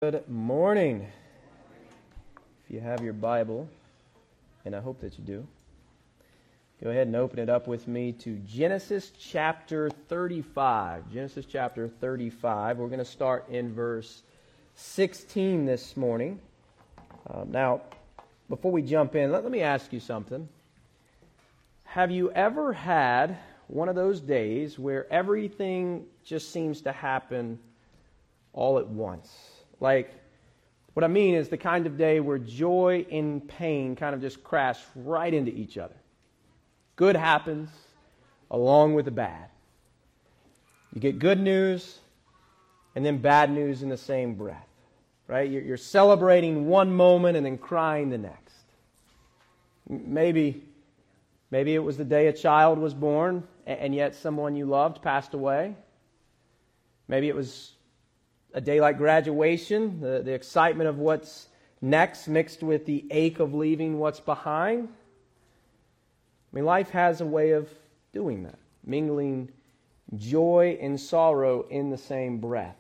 Good morning. If you have your Bible, and I hope that you do, go ahead and open it up with me to Genesis chapter 35. Genesis chapter 35. We're going to start in verse 16 this morning. Now, before we jump in, let me ask you something. Have you ever had one of those days where everything just seems to happen all at once? Like, what I mean is the kind of day where joy and pain kind of just crash right into each other. Good happens along with the bad. You get good news and then bad news in the same breath, right? You're celebrating one moment and then crying the next. Maybe it was the day a child was born and yet someone you loved passed away. Maybe it was a day like graduation, the excitement of what's next mixed with the ache of leaving what's behind. I mean, life has a way of doing that, mingling joy and sorrow in the same breath.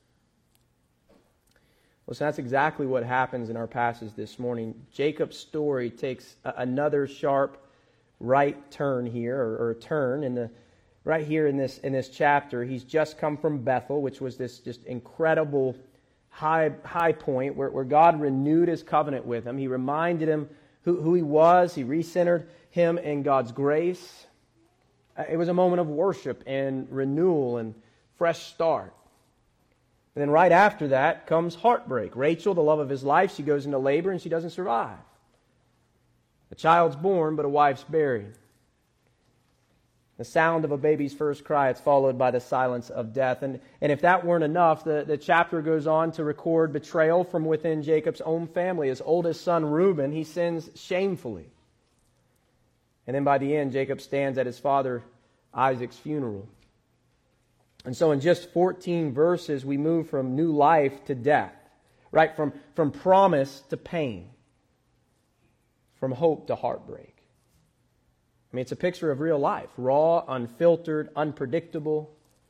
Listen, that's exactly what happens in our passage this morning. Jacob's story takes another sharp right turn here, or a turn right here in this chapter. He's just come from Bethel, which was this just incredible high point where God renewed His covenant with him. He reminded him who he was. He recentered him in God's grace. It was a moment of worship and renewal and fresh start. And then right after that comes heartbreak. Rachel, the love of his life, she goes into labor and she doesn't survive. A child's born, but a wife's buried. The sound of a baby's first cry, it's followed by the silence of death. And if that weren't enough, the chapter goes on to record betrayal from within Jacob's own family. His oldest son, Reuben, he sins shamefully. And then by the end, Jacob stands at his father Isaac's funeral. And so in just 14 verses, we move from new life to death, right? From promise to pain, from hope to heartbreak. I mean, it's a picture of real life, raw, unfiltered, unpredictable.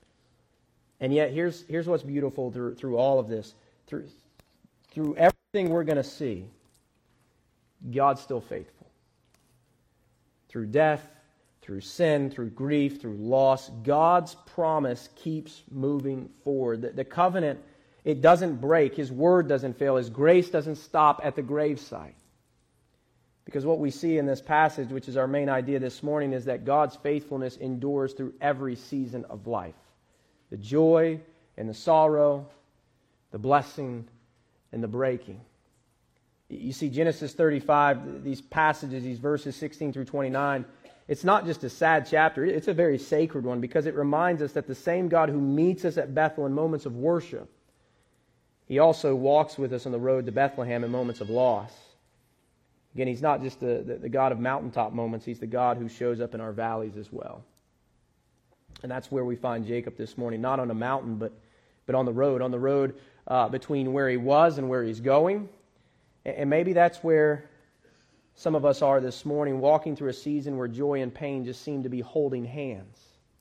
And yet, here's what's beautiful through all of this. Through everything we're going to see, God's still faithful. Through death, through sin, through grief, through loss, God's promise keeps moving forward. The covenant, it doesn't break. His word doesn't fail. His grace doesn't stop at the gravesite. Because what we see in this passage, which is our main idea this morning, is that God's faithfulness endures through every season of life. The joy and the sorrow, the blessing and the breaking. You see, Genesis 35, these passages, these verses 16 through 29, it's not just a sad chapter, it's a very sacred one because it reminds us that the same God who meets us at Bethel in moments of worship, He also walks with us on the road to Bethlehem in moments of loss. Again, He's not just the God of mountaintop moments. He's the God who shows up in our valleys as well. And that's where we find Jacob this morning, not on a mountain, but on the road between where he was and where he's going. And maybe that's where some of us are this morning, walking through a season where joy and pain just seem to be holding hands.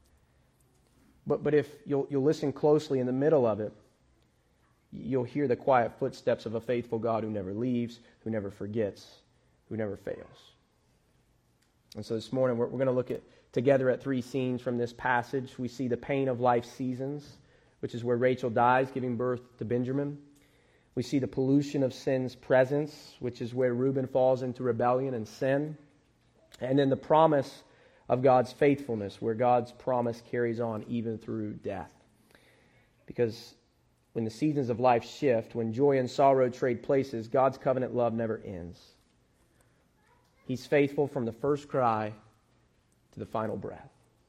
But if you'll listen closely in the middle of it, you'll hear the quiet footsteps of a faithful God who never leaves, who never forgets, who never fails. And so this morning we're going to look together at three scenes from this passage. We see the pain of life's seasons, which is where Rachel dies, giving birth to Benjamin. We see the pollution of sin's presence, which is where Reuben falls into rebellion and sin. And then the promise of God's faithfulness, where God's promise carries on even through death. Because when the seasons of life shift, when joy and sorrow trade places, God's covenant love never ends. He's faithful from the first cry to the final breath.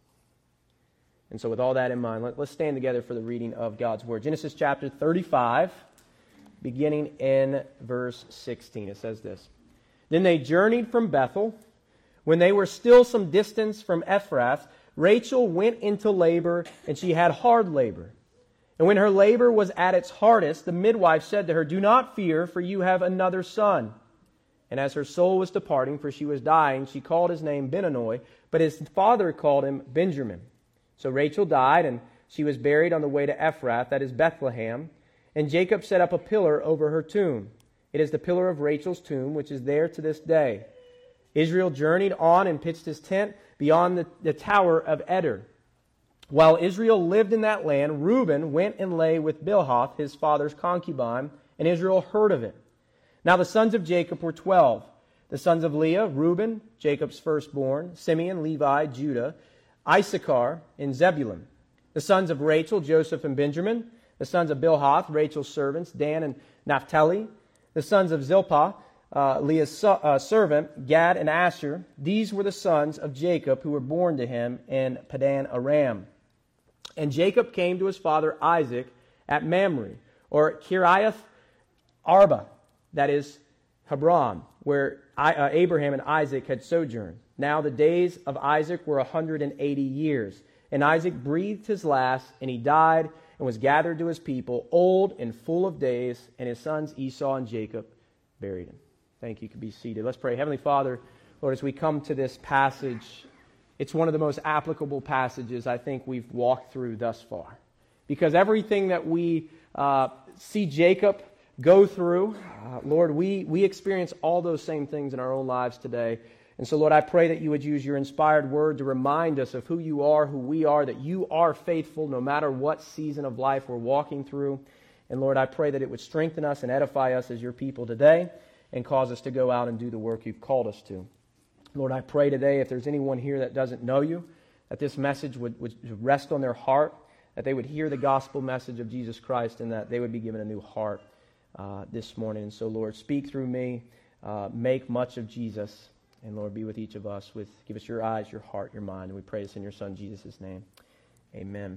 And so with all that in mind, let's stand together for the reading of God's Word. Genesis chapter 35, beginning in verse 16. It says this: Then they journeyed from Bethel. When they were still some distance from Ephrath, Rachel went into labor, and she had hard labor. And when her labor was at its hardest, the midwife said to her, "Do not fear, for you have another son." And as her soul was departing, for she was dying, she called his name Benoni, but his father called him Benjamin. So Rachel died, and she was buried on the way to Ephrath, that is Bethlehem. And Jacob set up a pillar over her tomb. It is the pillar of Rachel's tomb, which is there to this day. Israel journeyed on and pitched his tent beyond the tower of Eder. While Israel lived in that land, Reuben went and lay with Bilhah, his father's concubine, and Israel heard of it. Now the sons of Jacob were 12. The sons of Leah, Reuben, Jacob's firstborn, Simeon, Levi, Judah, Issachar, and Zebulun. The sons of Rachel, Joseph and Benjamin. The sons of Bilhah, Rachel's servants, Dan and Naphtali. The sons of Zilpah, Leah's servant, Gad and Asher. These were the sons of Jacob who were born to him in Padan Aram. And Jacob came to his father Isaac at Mamre, or Kiriath Arba, that is Hebron, where Abraham and Isaac had sojourned. Now the days of Isaac were 180 years. And Isaac breathed his last, and he died and was gathered to his people, old and full of days, and his sons Esau and Jacob buried him. Thank you. You can be seated. Let's pray. Heavenly Father, Lord, as we come to this passage, it's one of the most applicable passages I think we've walked through thus far. Because everything that we see Jacob go through, Lord, we experience all those same things in our own lives today. And so, Lord, I pray that you would use your inspired word to remind us of who you are, who we are, that you are faithful no matter what season of life we're walking through. And, Lord, I pray that it would strengthen us and edify us as your people today and cause us to go out and do the work you've called us to. Lord, I pray today if there's anyone here that doesn't know you, that this message would rest on their heart, that they would hear the gospel message of Jesus Christ, and that they would be given a new heart this morning. And so, Lord, speak through me, make much of Jesus. And Lord, be with each of us. Give us your eyes, your heart, your mind. And we pray this in your Son, Jesus' name. Amen.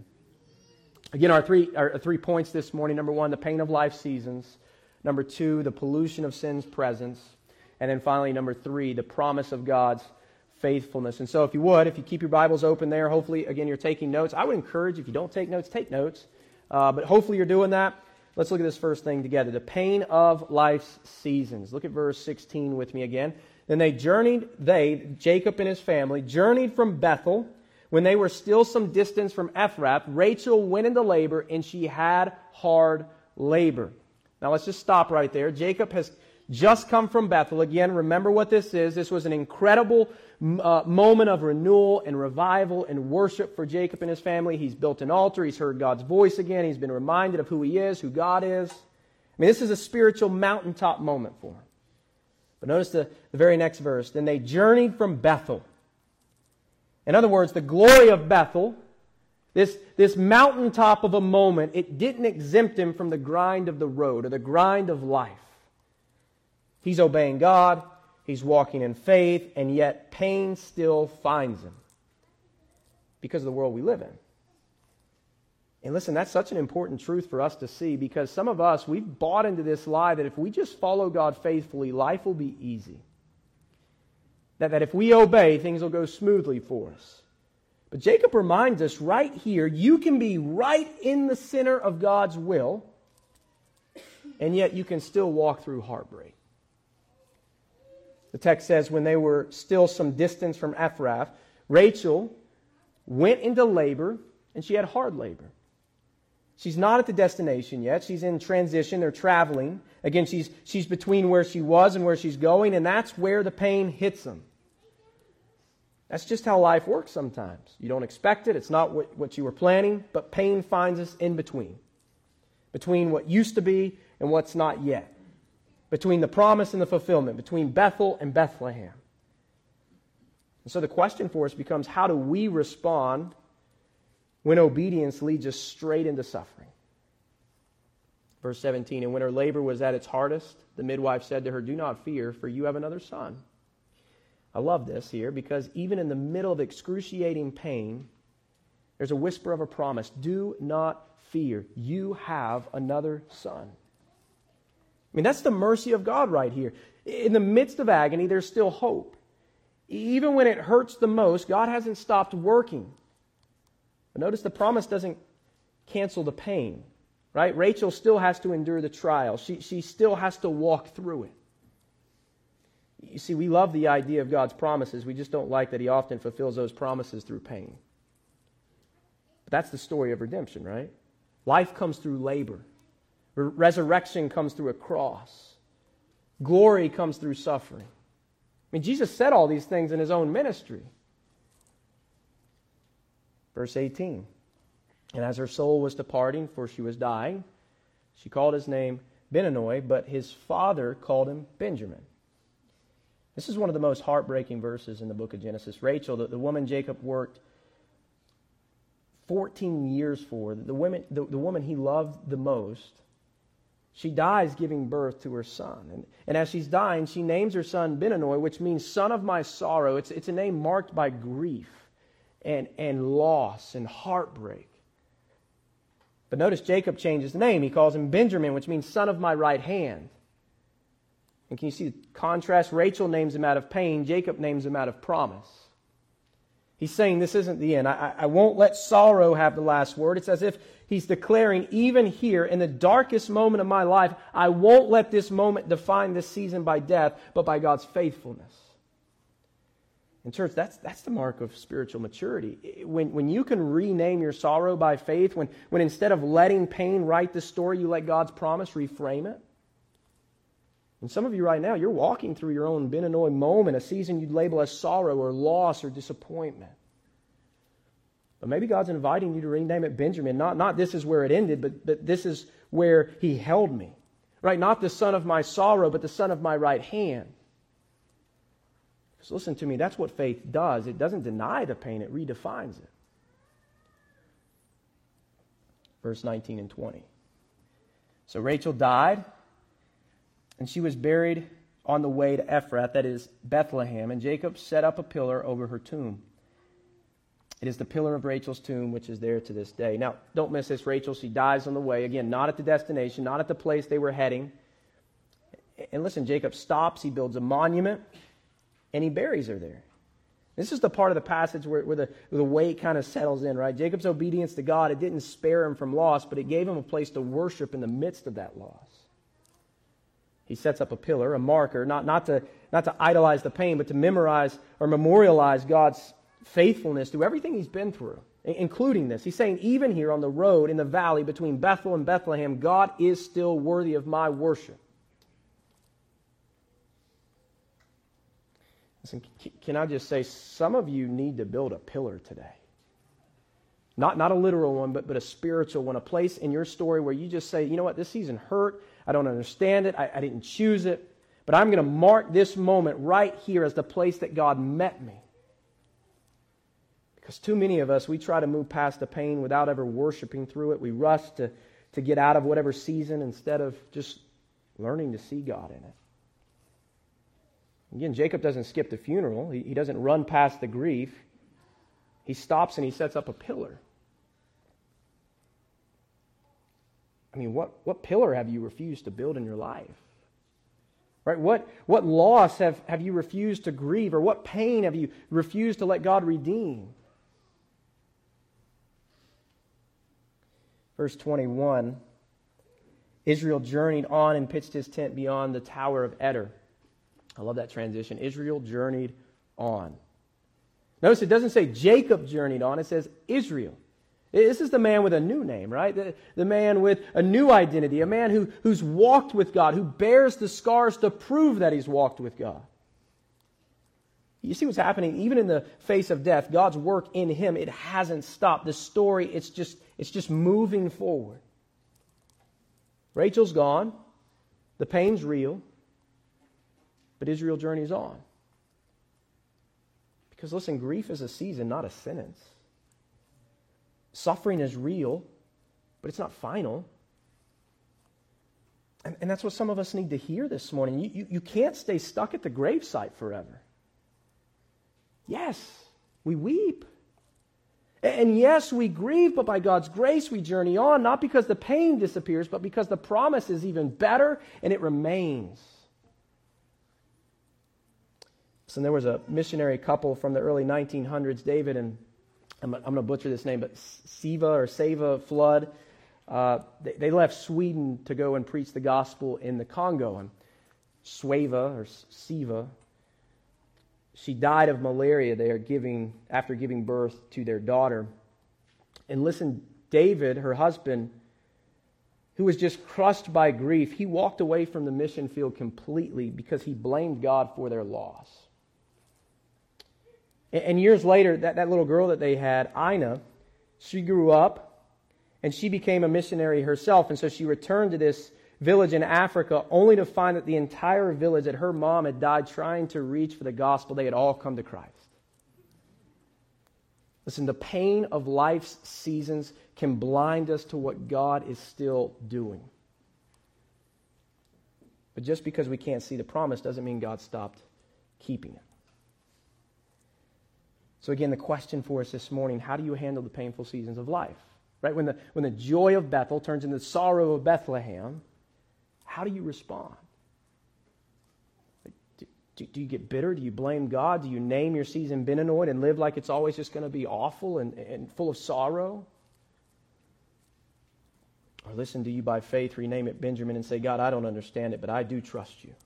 Again, our three points this morning. Number one, the pain of life seasons. Number two, the pollution of sin's presence. And then finally, number three, the promise of God's faithfulness. And so if you keep your Bibles open there, hopefully, again, you're taking notes. I would encourage, if you don't take notes, take notes. But hopefully you're doing that. Let's look at this first thing together. The pain of life's seasons. Look at verse 16 with me again. Then Jacob and his family, journeyed from Bethel. When they were still some distance from Ephrath, Rachel went into labor, and she had hard labor. Now let's just stop right there. Jacob has just come from Bethel. Again, remember what this is. This was an incredible moment of renewal and revival and worship for Jacob and his family. He's built an altar. He's heard God's voice again. He's been reminded of who he is, who God is. I mean, this is a spiritual mountaintop moment for him. But notice the very next verse. Then they journeyed from Bethel. In other words, the glory of Bethel, this mountaintop of a moment, it didn't exempt him from the grind of the road or the grind of life. He's obeying God. He's walking in faith. And yet pain still finds him because of the world we live in. And listen, that's such an important truth for us to see, because some of us, we've bought into this lie that if we just follow God faithfully, life will be easy. That if we obey, things will go smoothly for us. But Jacob reminds us right here, you can be right in the center of God's will, and yet you can still walk through heartbreak. The text says, when they were still some distance from Ephrath, Rachel went into labor, and she had hard labor. She's not at the destination yet. She's in transition. They're traveling. Again, she's between where she was and where she's going, and that's where the pain hits them. That's just how life works sometimes. You don't expect it. It's not what you were planning, but pain finds us in between. Between what used to be and what's not yet. Between the promise and the fulfillment. Between Bethel and Bethlehem. And so the question for us becomes, how do we respond when obedience leads us straight into suffering? Verse 17, and when her labor was at its hardest, the midwife said to her, do not fear, for you have another son. I love this here, because even in the middle of excruciating pain, there's a whisper of a promise. Do not fear. You have another son. I mean, that's the mercy of God right here. In the midst of agony, there's still hope. Even when it hurts the most, God hasn't stopped working. But notice the promise doesn't cancel the pain, right? Rachel still has to endure the trial. She still has to walk through it. You see, we love the idea of God's promises. We just don't like that He often fulfills those promises through pain. But that's the story of redemption, right? Life comes through labor. Resurrection comes through a cross. Glory comes through suffering. I mean, Jesus said all these things in his own ministry. Verse 18. And as her soul was departing, for she was dying, she called his name Benoni, but his father called him Benjamin. This is one of the most heartbreaking verses in the book of Genesis. Rachel, the woman Jacob worked 14 years for, the woman he loved the most, she dies giving birth to her son. And as she's dying, she names her son Benoni, which means son of my sorrow. It's a name marked by grief and loss and heartbreak. But notice Jacob changes the name. He calls him Benjamin, which means son of my right hand. And can you see the contrast? Rachel names him out of pain. Jacob names him out of promise. He's saying this isn't the end. I won't let sorrow have the last word. It's as if he's declaring, even here in the darkest moment of my life, I won't let this moment define this season by death, but by God's faithfulness. And church, that's the mark of spiritual maturity. When you can rename your sorrow by faith, when instead of letting pain write the story, you let God's promise reframe it. And some of you right now, you're walking through your own Benoni moment, a season you'd label as sorrow or loss or disappointment. But maybe God's inviting you to rename it Benjamin. Not this is where it ended, but this is where he held me. Right? Not the son of my sorrow, but the son of my right hand. Because listen to me, that's what faith does. It doesn't deny the pain, it redefines it. Verse 19 and 20. So Rachel died, and she was buried on the way to Ephrath, that is Bethlehem, and Jacob set up a pillar over her tomb. It is the pillar of Rachel's tomb, which is there to this day. Now, don't miss this. Rachel, she dies on the way. Again, not at the destination, not at the place they were heading. And listen, Jacob stops, he builds a monument, and he buries her there. This is the part of the passage where the weight kind of settles in, right? Jacob's obedience to God, it didn't spare him from loss, but it gave him a place to worship in the midst of that loss. He sets up a pillar, a marker, not to idolize the pain, but to memorize or memorialize God's faithfulness through everything he's been through, including this. He's saying, even here on the road in the valley between Bethel and Bethlehem, God is still worthy of my worship. Listen, can I just say, some of you need to build a pillar today. Not a literal one, but a spiritual one, a place in your story where you just say, you know what, this season hurt, I don't understand it, I didn't choose it, but I'm going to mark this moment right here as the place that God met me. Because too many of us, we try to move past the pain without ever worshiping through it. We rush to get out of whatever season instead of just learning to see God in it. Again, Jacob doesn't skip the funeral. He doesn't run past the grief. He stops and he sets up a pillar. I mean, what pillar have you refused to build in your life? Right? What loss have you refused to grieve? Or what pain have you refused to let God redeem? Verse 21, Israel journeyed on and pitched his tent beyond the tower of Eder. I love that transition. Israel journeyed on. Notice it doesn't say Jacob journeyed on. It says Israel. This is the man with a new name, right? The man with a new identity. A man who's walked with God, who bears the scars to prove that he's walked with God. You see what's happening? Even in the face of death, God's work in him, it hasn't stopped. The story, it's just moving forward. Rachel's gone. The pain's real. But Israel journeys on. Because listen, grief is a season, not a sentence. Suffering is real, but it's not final. And that's what some of us need to hear this morning. You can't stay stuck at the gravesite forever. Yes, we weep. And yes, we grieve, but by God's grace we journey on, not because the pain disappears, but because the promise is even better and it remains. So there was a missionary couple from the early 1900s, David and, I'm going to butcher this name, but Seva Flood. They left Sweden to go and preach the gospel in the Congo. And Seva, she died of malaria there after giving birth to their daughter. And listen, David, her husband, who was just crushed by grief, he walked away from the mission field completely because he blamed God for their loss. And years later, that little girl that they had, Ina, she grew up and she became a missionary herself. And so she returned to this village in Africa only to find that the entire village that her mom had died trying to reach for the gospel, they had all come to Christ. Listen, the pain of life's seasons can blind us to what God is still doing. But just because we can't see the promise doesn't mean God stopped keeping it. So again, the question for us this morning, how do you handle the painful seasons of life? Right? When the joy of Bethel turns into the sorrow of Bethlehem, how do you respond? Do you get bitter? Do you blame God? Do you name your season Beninoid and live like it's always just going to be awful and full of sorrow? Or listen, do you by faith rename it Benjamin and say, God, I don't understand it, but I do trust you.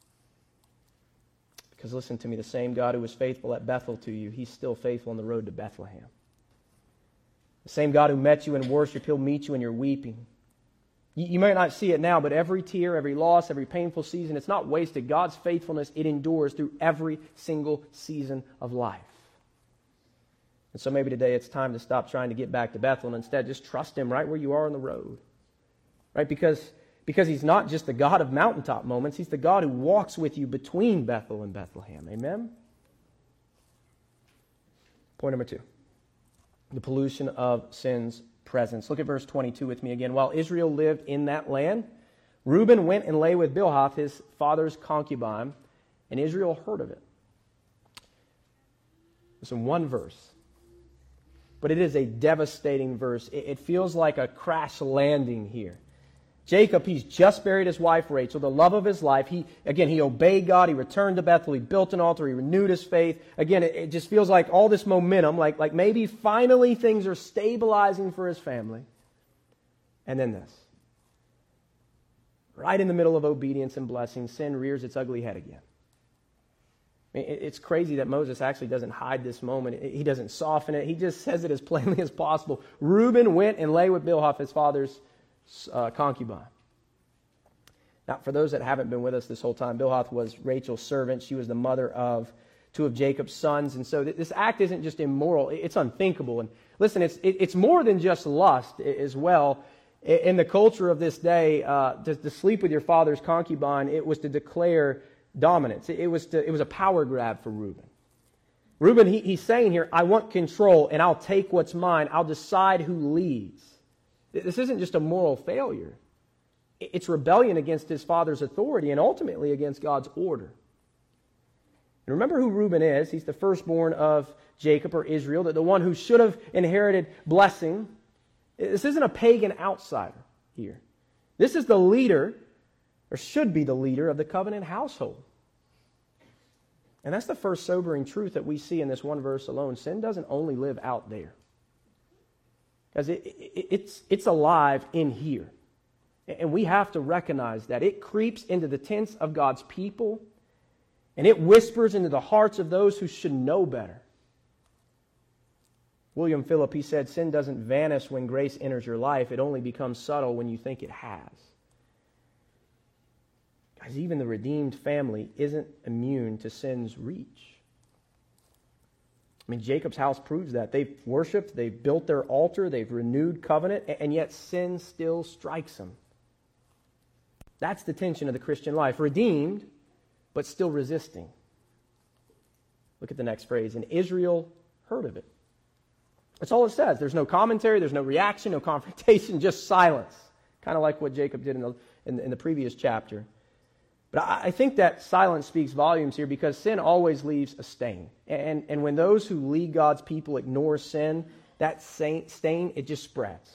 Because listen to me, the same God who was faithful at Bethel to you, he's still faithful on the road to Bethlehem. The same God who met you in worship, he'll meet you in your weeping. You might not see it now, but every tear, every loss, every painful season, it's not wasted. God's faithfulness, it endures through every single season of life. And so maybe today it's time to stop trying to get back to Bethel and instead just trust him right where you are on the road. Right? Because he's not just the God of mountaintop moments, he's the God who walks with you between Bethel and Bethlehem. Amen? Point number 2. The pollution of sin's presence. Look at verse 22 with me again. While Israel lived in that land, Reuben went and lay with Bilhah, his father's concubine, and Israel heard of it. It's in one verse. But it is a devastating verse. It feels like a crash landing here. Jacob, he's just buried his wife Rachel, the love of his life. He obeyed God. He returned to Bethel. He built an altar. He renewed his faith. Again, it just feels like all this momentum, like maybe finally things are stabilizing for his family. And then this. Right in the middle of obedience and blessing, sin rears its ugly head again. I mean, it's crazy that Moses actually doesn't hide this moment. He doesn't soften it. He just says it as plainly as possible. Reuben went and lay with Bilhah, his father's concubine. Now, for those that haven't been with us this whole time, Bilhah was Rachel's servant. She was the mother of 2 of Jacob's sons. And so this act isn't just immoral, it's unthinkable. And listen, it's more than just lust as well. In the culture of this day, to sleep with your father's concubine, it was to declare dominance. It was a power grab for Reuben. Reuben, he's saying here, I want control and I'll take what's mine. I'll decide who leads. This isn't just a moral failure. It's rebellion against his father's authority and ultimately against God's order. And remember who Reuben is. He's the firstborn of Jacob or Israel, the one who should have inherited blessing. This isn't a pagan outsider here. This is the leader, or should be the leader, of the covenant household. And that's the first sobering truth that we see in this one verse alone. Sin doesn't only live out there. Because it's alive in here. And we have to recognize that. It creeps into the tents of God's people, and it whispers into the hearts of those who should know better. William Phillip, he said, sin doesn't vanish when grace enters your life. It only becomes subtle when you think it has. Guys, even the redeemed family isn't immune to sin's reach. I mean, Jacob's house proves that. They've worshipped, they've built their altar, they've renewed covenant, and yet sin still strikes them. That's the tension of the Christian life. Redeemed, but still resisting. Look at the next phrase. And Israel heard of it. That's all it says. There's no commentary, there's no reaction, no confrontation, just silence. Kind of like what Jacob did in the previous chapter. But I think that silence speaks volumes here because sin always leaves a stain. And when those who lead God's people ignore sin, that stain, it just spreads.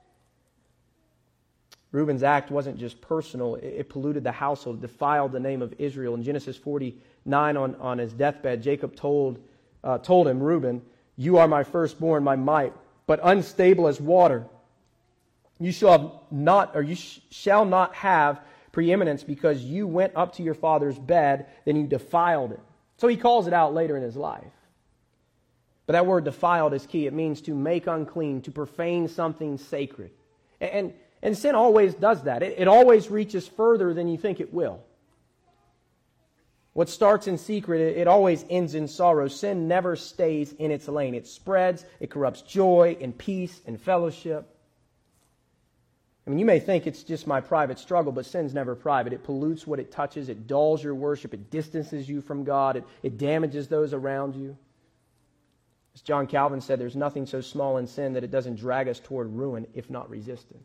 Reuben's act wasn't just personal. It polluted the household, defiled the name of Israel. In Genesis 49, on his deathbed, Jacob told him, Reuben, you are my firstborn, my might, but unstable as water. You shall not have preeminence because you went up to your father's bed, then you defiled it. So he calls it out later in his life. But that word defiled is key. It means to make unclean, to profane something sacred. And And sin always does that. It always reaches further than you think it will. What starts in secret, it always ends in sorrow. Sin never stays in its lane. It spreads, it corrupts joy and peace and fellowship. I mean, you may think it's just my private struggle, but sin's never private. It pollutes what it touches. It dulls your worship. It distances you from God. It damages those around you. As John Calvin said, there's nothing so small in sin that it doesn't drag us toward ruin if not resisted.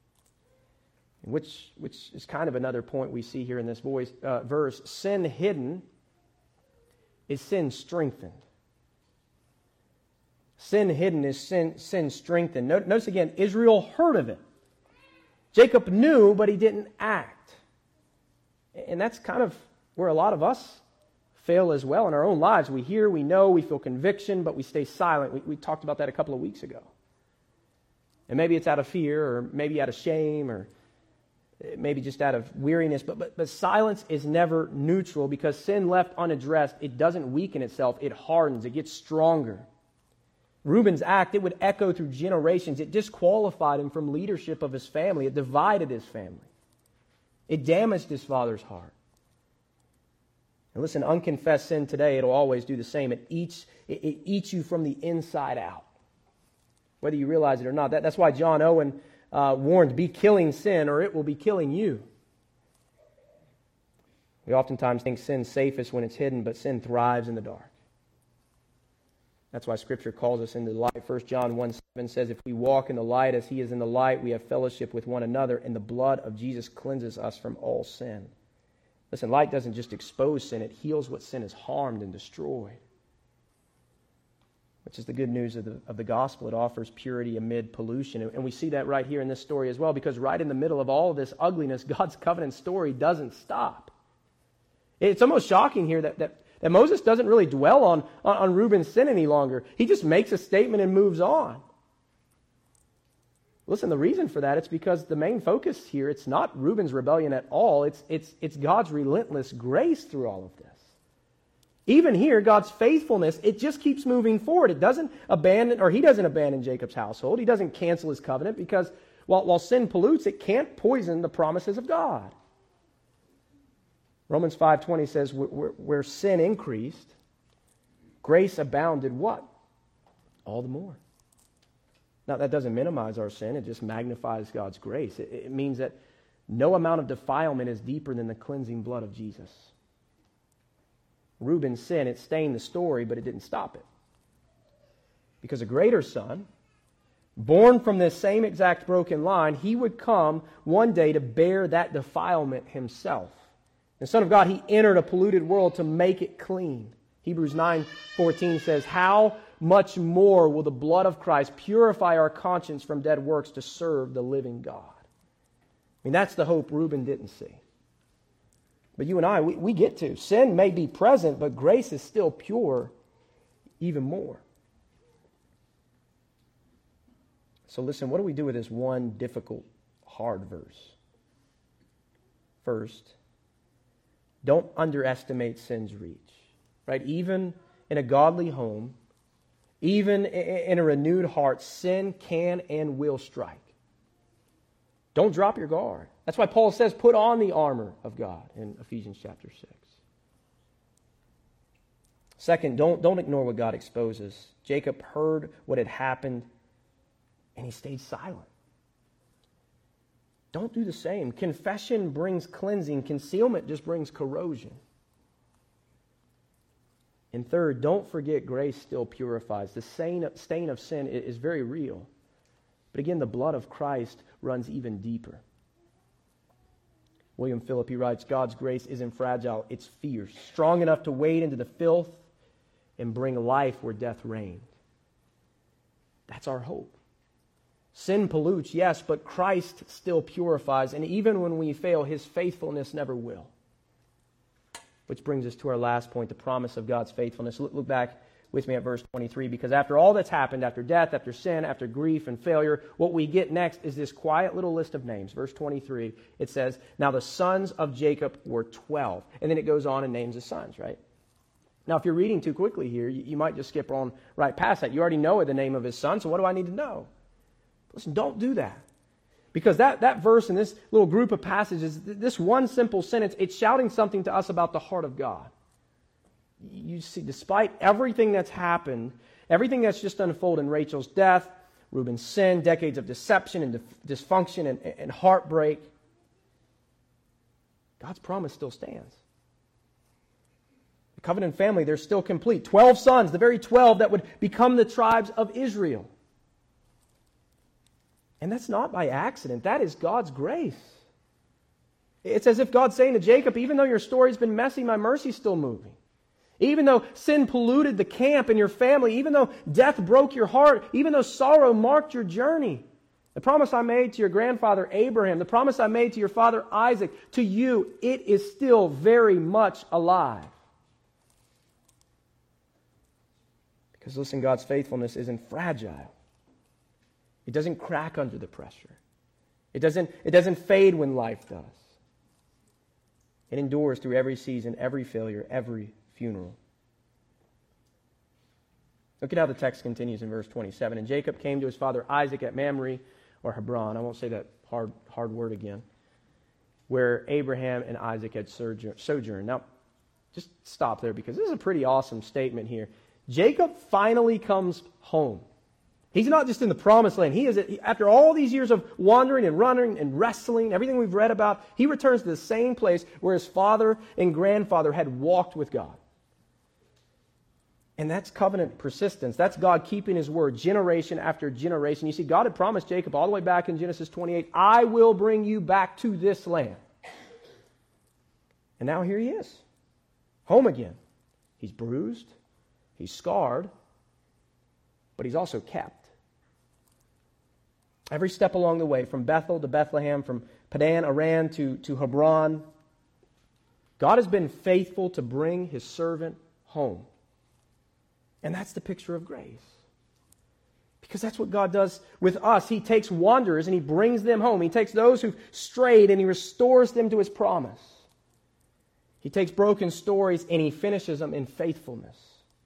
Which is kind of another point we see here in this verse. Sin hidden is sin strengthened. Sin hidden is sin strengthened. Notice again, Israel heard of it. Jacob knew, but he didn't act. And that's kind of where a lot of us fail as well in our own lives. We hear, we know, we feel conviction, but we stay silent. We talked about that a couple of weeks ago. And maybe it's out of fear, or maybe out of shame, or maybe just out of weariness, but silence is never neutral, because sin left unaddressed, it doesn't weaken itself, it hardens, it gets stronger. Reuben's act, it would echo through generations. It disqualified him from leadership of his family. It divided his family. It damaged his father's heart. And listen, unconfessed sin today, it'll always do the same. It eats you from the inside out, whether you realize it or not. That's why John Owen warned, be killing sin or it will be killing you. We oftentimes think sin's safest when it's hidden, but sin thrives in the dark. That's why Scripture calls us into the light. 1 John 1:7 says, if we walk in the light as he is in the light, we have fellowship with one another, and the blood of Jesus cleanses us from all sin. Listen, light doesn't just expose sin, it heals what sin has harmed and destroyed. Which is the good news of the gospel. It offers purity amid pollution. And we see that right here in this story as well, because right in the middle of all of this ugliness, God's covenant story doesn't stop. It's almost shocking here that Moses doesn't really dwell on Reuben's sin any longer. He just makes a statement and moves on. Listen, the reason for that, it's because the main focus here, it's not Reuben's rebellion at all. It's God's relentless grace through all of this. Even here, God's faithfulness, it just keeps moving forward. It doesn't abandon, or he doesn't abandon Jacob's household. He doesn't cancel his covenant, because while sin pollutes, it can't poison the promises of God. Romans 5:20 says, where sin increased, grace abounded what? All the more. Now, that doesn't minimize our sin. It just magnifies God's grace. It means that no amount of defilement is deeper than the cleansing blood of Jesus. Reuben's sin, it stained the story, but it didn't stop it. Because a greater son, born from this same exact broken line, he would come one day to bear that defilement himself. The Son of God, he entered a polluted world to make it clean. Hebrews 9:14 says, how much more will the blood of Christ purify our conscience from dead works to serve the living God? I mean, that's the hope Reuben didn't see. But you and I, we get to. Sin may be present, but grace is still pure even more. So listen, what do we do with this one difficult, hard verse? First, don't underestimate sin's reach. Right? Even in a godly home, even in a renewed heart, sin can and will strike. Don't drop your guard. That's why Paul says, put on the armor of God in Ephesians chapter 6. Second, don't ignore what God exposes. Jacob heard what had happened, and he stayed silent. Don't do the same. Confession brings cleansing. Concealment just brings corrosion. And third, don't forget grace still purifies. The stain of sin is very real. But again, the blood of Christ runs even deeper. William Phillips writes, God's grace isn't fragile, it's fierce, strong enough to wade into the filth and bring life where death reigned. That's our hope. Sin pollutes, yes, but Christ still purifies, and even when we fail, his faithfulness never will. Which brings us to our last point, the promise of God's faithfulness. Look back with me at verse 23, because after all that's happened, after death, after sin, after grief and failure, what we get next is this quiet little list of names. Verse 23, it says, now the sons of Jacob were 12. And then it goes on and names the sons, right? Now, if you're reading too quickly here, you might just skip on right past that. You already know the name of his son, so what do I need to know? Listen, don't do that. Because that verse in this little group of passages, this one simple sentence, it's shouting something to us about the heart of God. You see, despite everything that's happened, everything that's just unfolded in Rachel's death, Reuben's sin, decades of deception and dysfunction and heartbreak, God's promise still stands. The covenant family, they're still complete. 12 sons, the very 12 that would become the tribes of Israel. And that's not by accident. That is God's grace. It's as if God's saying to Jacob, even though your story's been messy, my mercy's still moving. Even though sin polluted the camp and your family, even though death broke your heart, even though sorrow marked your journey, the promise I made to your grandfather Abraham, the promise I made to your father Isaac, to you, it is still very much alive. Because listen, God's faithfulness isn't fragile. It doesn't crack under the pressure. It doesn't fade when life does. It endures through every season, every failure, every funeral. Look at how the text continues in verse 27. And Jacob came to his father Isaac at Mamre, or Hebron, I won't say that hard word again, where Abraham and Isaac had sojourned. Now, just stop there because this is a pretty awesome statement here. Jacob finally comes home. He's not just in the promised land. He is, after all these years of wandering and running and wrestling, everything we've read about, he returns to the same place where his father and grandfather had walked with God. And that's covenant persistence. That's God keeping His word generation after generation. You see, God had promised Jacob all the way back in Genesis 28, I will bring you back to this land. And now here he is, home again. He's bruised, he's scarred, but he's also kept. Every step along the way, from Bethel to Bethlehem, from Padan Aram to Hebron, God has been faithful to bring His servant home. And that's the picture of grace. Because that's what God does with us. He takes wanderers and He brings them home. He takes those who've strayed and He restores them to His promise. He takes broken stories and He finishes them in faithfulness.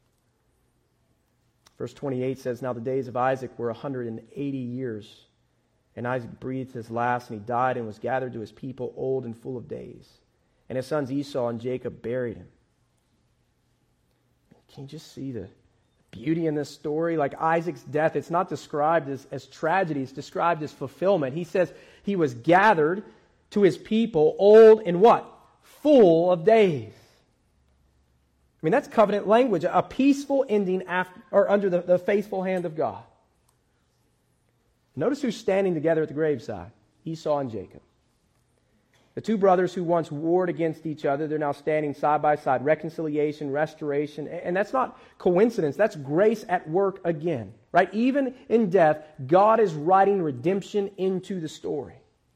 Verse 28 says, Now the days of Isaac were 180 years. And Isaac breathed his last, and he died and was gathered to his people, old and full of days. And his sons Esau and Jacob buried him. Can you just see the beauty in this story? Like Isaac's death, it's not described as tragedy, it's described as fulfillment. He says he was gathered to his people, old and what? Full of days. I mean, that's covenant language, a peaceful ending under the faithful hand of God. Notice who's standing together at the graveside, Esau and Jacob. The two brothers who once warred against each other, they're now standing side by side. Reconciliation, restoration, and that's not coincidence, that's grace at work again. Right? Even in death, God is writing redemption into the story.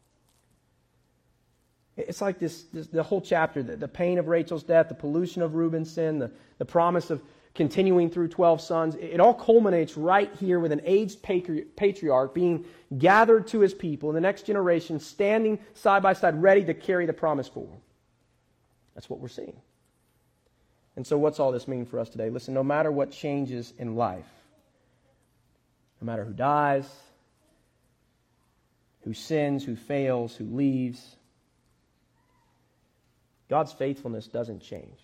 It's like the whole chapter, the pain of Rachel's death, the pollution of Reuben's sin, the promise of continuing through 12 sons. It all culminates right here with an aged patriarch being gathered to his people in the next generation, standing side by side, ready to carry the promise forward. That's what we're seeing. And so what's all this mean for us today? Listen, no matter what changes in life, no matter who dies, who sins, who fails, who leaves, God's faithfulness doesn't change.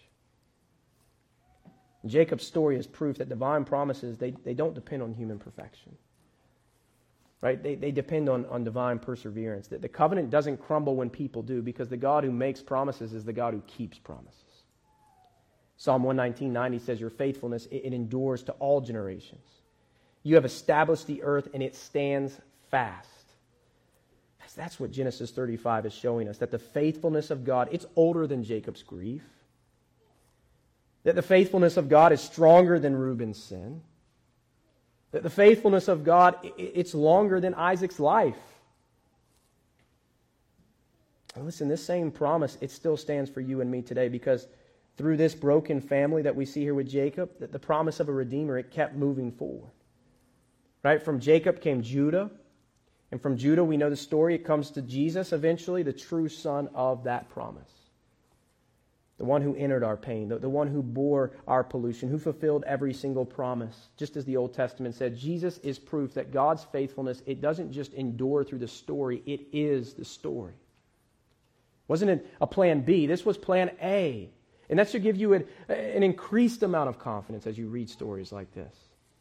Jacob's story is proof that divine promises, they don't depend on human perfection. Right? They depend on divine perseverance. The covenant doesn't crumble when people do, because the God who makes promises is the God who keeps promises. Psalm 119:90 says, Your faithfulness, it endures to all generations. You have established the earth and it stands fast. That's what Genesis 35 is showing us, that the faithfulness of God, it's older than Jacob's grief. That the faithfulness of God is stronger than Reuben's sin. That the faithfulness of God, it's longer than Isaac's life. And listen, this same promise, it still stands for you and me today, because through this broken family that we see here with Jacob, that the promise of a Redeemer, it kept moving forward. Right? From Jacob came Judah. And from Judah, we know the story. It comes to Jesus eventually, the true son of that promise. the one who entered our pain, the one who bore our pollution, who fulfilled every single promise. Just as the Old Testament said, Jesus is proof that God's faithfulness, it doesn't just endure through the story, it is the story. Wasn't it a plan B? This was plan A. And that should give you an increased amount of confidence as you read stories like this.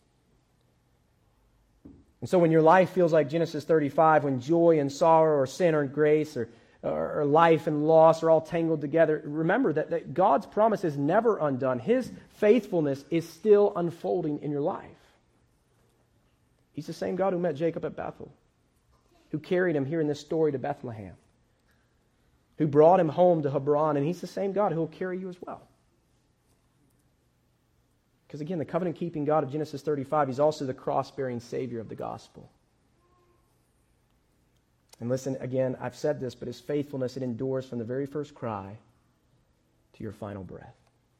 And so when your life feels like Genesis 35, when joy and sorrow or sin or grace or life and loss are all tangled together, remember that God's promise is never undone. His faithfulness is still unfolding in your life. He's the same God who met Jacob at Bethel, who carried him here in this story to Bethlehem, who brought him home to Hebron, and He's the same God who will carry you as well. Because again, the covenant-keeping God of Genesis 35, He's also the cross-bearing Savior of the gospel. And listen, again, I've said this, but His faithfulness, it endures from the very first cry to your final breath.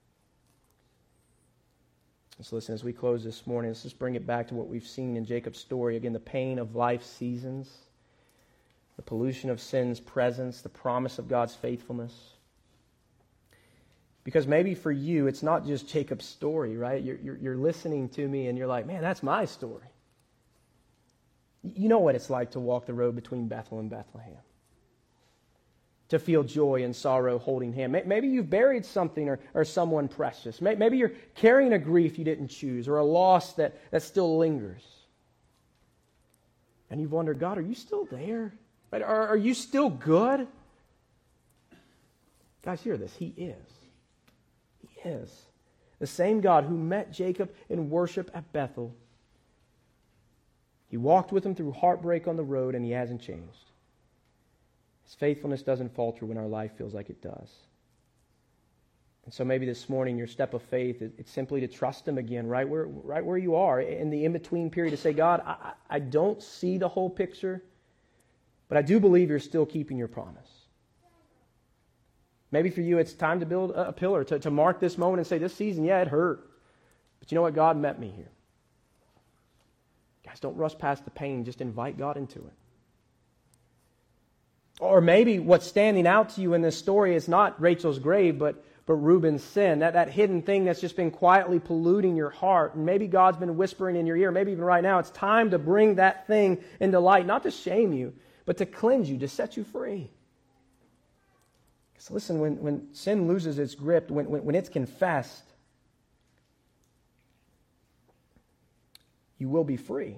And so listen, as we close this morning, let's just bring it back to what we've seen in Jacob's story. Again, the pain of life's seasons, the pollution of sin's presence, the promise of God's faithfulness. Because maybe for you, it's not just Jacob's story, right? You're listening to me and you're like, man, that's my story. You know what it's like to walk the road between Bethel and Bethlehem. To feel joy and sorrow holding hand. Maybe you've buried something or someone precious. Maybe you're carrying a grief you didn't choose or a loss that still lingers. And you've wondered, God, are you still there? Right? Are you still good? Guys, hear this. He is. He is. The same God who met Jacob in worship at Bethel. He walked with him through heartbreak on the road, and He hasn't changed. His faithfulness doesn't falter when our life feels like it does. And so maybe this morning your step of faith is simply to trust Him again right where you are in the in-between period, to say, God, I don't see the whole picture, but I do believe You're still keeping Your promise. Maybe for you it's time to build a pillar, to mark this moment and say, this season, yeah, it hurt. But you know what? God met me here. Guys, don't rush past the pain. Just invite God into it. Or maybe what's standing out to you in this story is not Rachel's grave, but Reuben's sin, that hidden thing that's just been quietly polluting your heart. And maybe God's been whispering in your ear, maybe even right now, it's time to bring that thing into light, not to shame you, but to cleanse you, to set you free. So listen, when sin loses its grip, when it's confessed, you will be free.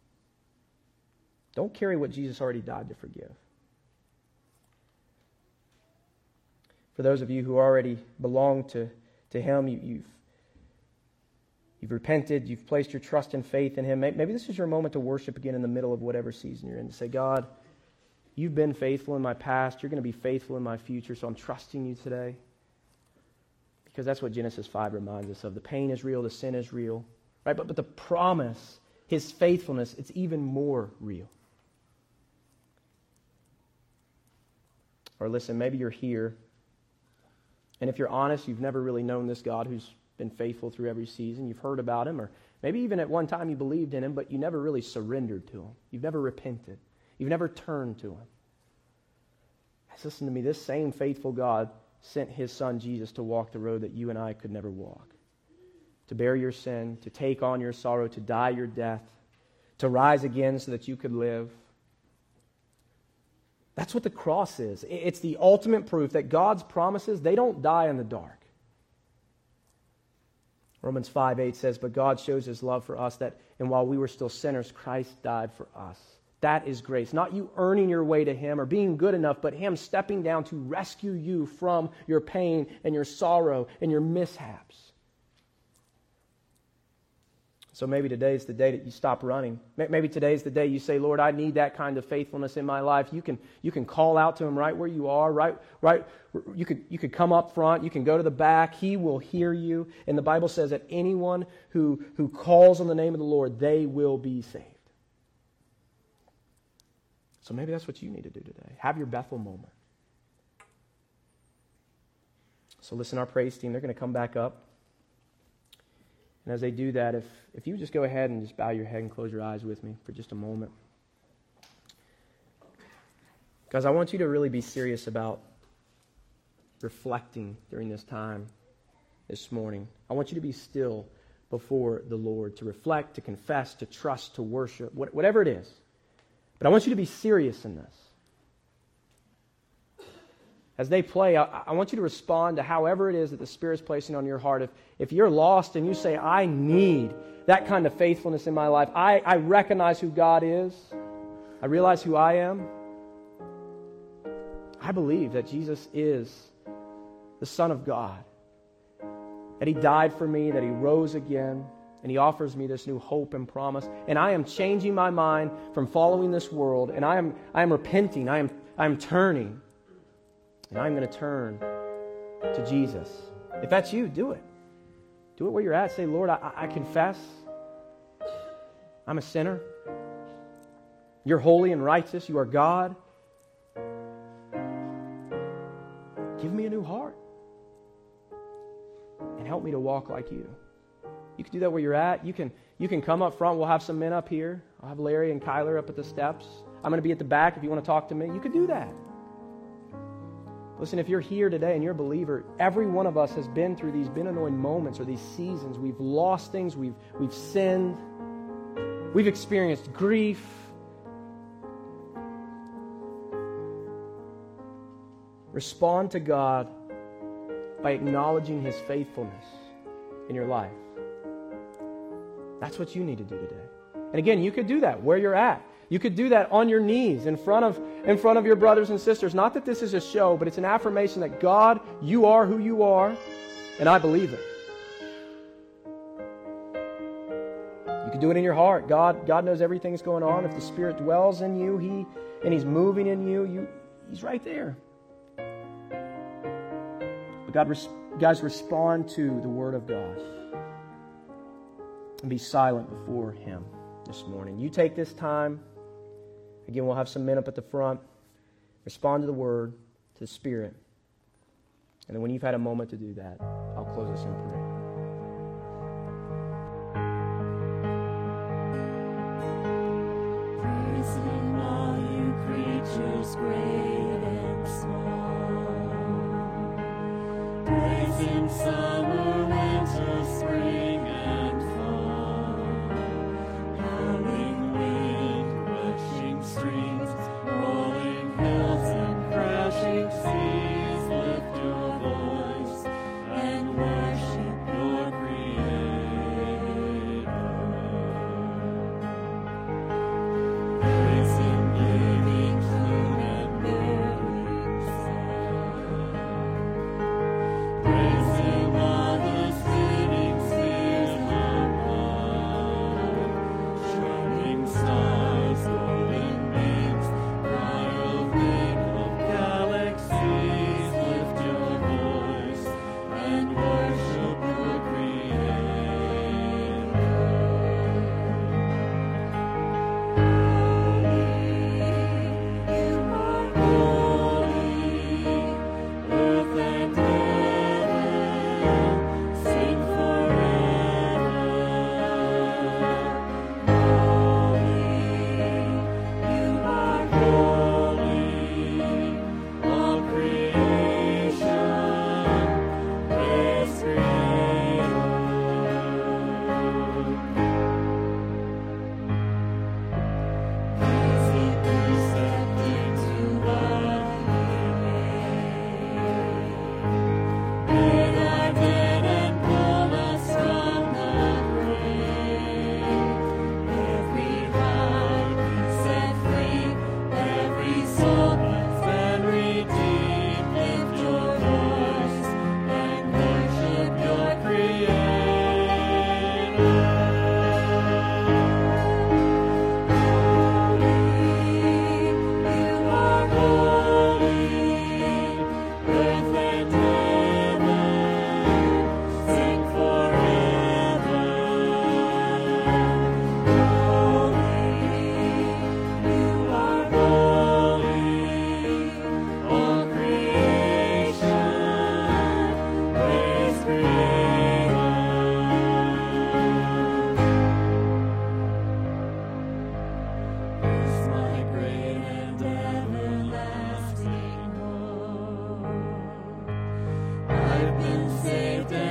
Don't carry what Jesus already died to forgive. For those of you who already belong to Him, you've repented, you've placed your trust and faith in Him. Maybe this is your moment to worship again in the middle of whatever season you're in, to say, God, You've been faithful in my past, You're going to be faithful in my future, so I'm trusting You today. Because that's what Genesis 5 reminds us of. The pain is real, the sin is real. Right? But the promise, His faithfulness, it's even more real. Or listen, maybe you're here, and if you're honest, you've never really known this God who's been faithful through every season. You've heard about Him, or maybe even at one time you believed in Him, but you never really surrendered to Him. You've never repented. You've never turned to Him. Listen to me, this same faithful God sent His Son Jesus to walk the road that you and I could never walk. To bear your sin, to take on your sorrow, to die your death, to rise again so that you could live. That's what the cross is. It's the ultimate proof that God's promises, they don't die in the dark. Romans 5:8 says, but God shows His love for us that, and while we were still sinners, Christ died for us. That is grace. Not you earning your way to Him or being good enough, but Him stepping down to rescue you from your pain and your sorrow and your mishaps. So maybe today's the day that you stop running. Maybe today's the day you say, Lord, I need that kind of faithfulness in my life. You can call out to Him right where you are, right. You could come up front. You can go to the back. He will hear you. And the Bible says that anyone who calls on the name of the Lord, they will be saved. So maybe that's what you need to do today. Have your Bethel moment. So listen, our praise team, they're going to come back up. And as they do that, if you would just go ahead and just bow your head and close your eyes with me for just a moment. Because I want you to really be serious about reflecting during this time this morning, I want you to be still before the Lord, to reflect, to confess, to trust, to worship, whatever it is. But I want you to be serious in this. As they play, I want you to respond to however it is that the Spirit's placing on your heart. If you're lost and you say, I need that kind of faithfulness in my life, I recognize who God is, I realize who I am, I believe that Jesus is the Son of God, that He died for me, that He rose again, and He offers me this new hope and promise. And I am changing my mind from following this world, and I am repenting, I am turning, and I'm going to turn to Jesus. If that's you, do it. Do it where you're at. Say, Lord, I confess I'm a sinner. You're holy and righteous. You are God. Give me a new heart and help me to walk like you. You can do that where you're at. You can come up front. We'll have some men up here. I'll have Larry and Kyler up at the steps. I'm going to be at the back if you want to talk to me. You could do that. Listen, if you're here today and you're a believer, every one of us has been through these Ben-Anoin moments or these seasons. We've lost things. We've sinned. We've experienced grief. Respond to God by acknowledging His faithfulness in your life. That's what you need to do today. And again, you could do that where you're at. You could do that on your knees in front of your brothers and sisters. Not that this is a show, but it's an affirmation that God, you are who you are, and I believe it. You can do it in your heart. God knows everything that's going on. If the Spirit dwells in you, and He's moving in you, He's right there. But guys, respond to the Word of God and be silent before Him this morning. You take this time. Again, we'll have some men up at the front. Respond to the Word, to the Spirit. And then when you've had a moment to do that, I'll close us in prayer. Praise Him, all you creatures great and small. Praise Him, summer, winter, spring, and fall. Howling wind, rushing streams, rolling hills, and crashing seas. Lift your voice and worship your Creator. Praise Him, giving food and burning sun. Praise Him, all the I've been saved